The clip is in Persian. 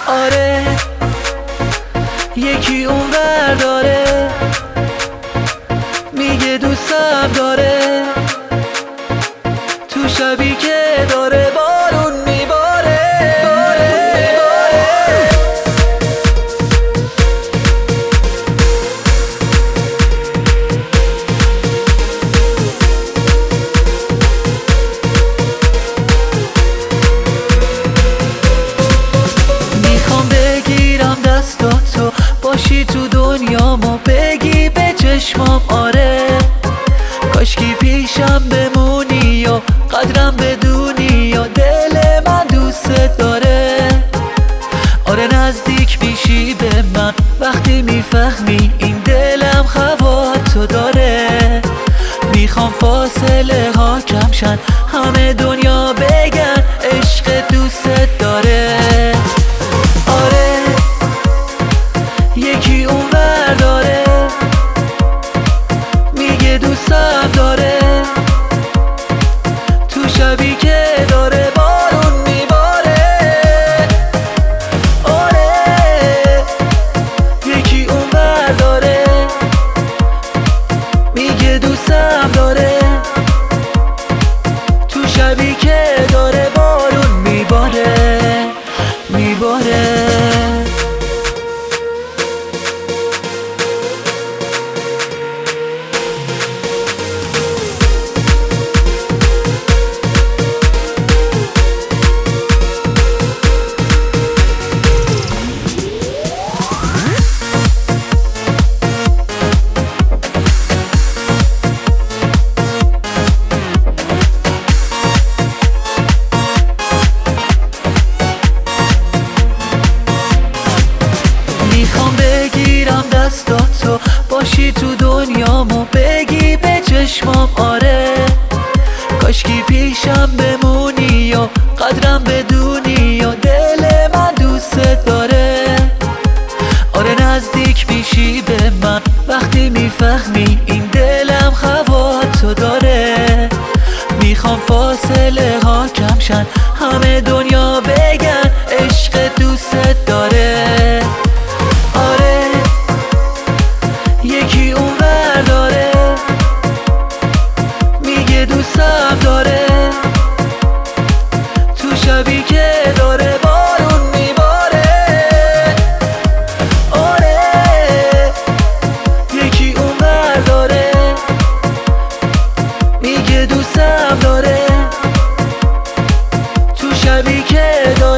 آره یکی اونور داره میگه دوستم داره، تو شبی که داره بارون میباره. میخوام بگیرم دستاتو، باشی تو دنیامو، بگی به چشمام آره، کاشکی پیشم بمونی و قدرم بدونی و دل من دوست داره. آره نزدیک میشی به من وقتی میفهمی این دلم خواهتو داره. میخوام فاصله ها کم شن، همه دنیا بگن عشق دوست داره. آره یکی اونور داره میگه دوستم داره، تو شبی که داره بارون میباره. آره یکی اونور داره میگه دوستم داره، تو شبی که داره بارون میباره. میخوام بگیرم دستاتو، باشی تو دنیامو، بگی به چشمام آره، کاشکی پیشم بمونی و قدرم بدونی و دل من دوست داره. آره نزدیک میشی به من وقتی میفهمی این دلم خواهتو داره. میخوام فاصله ها کم شن، همه دنیا بگن عشق دوست داره. آره یکی اونور داره میگه دوستم داره، تو شبی که داره بارون میباره. آره یکی اونور داره میگه دوستم داره، تو شبی که داره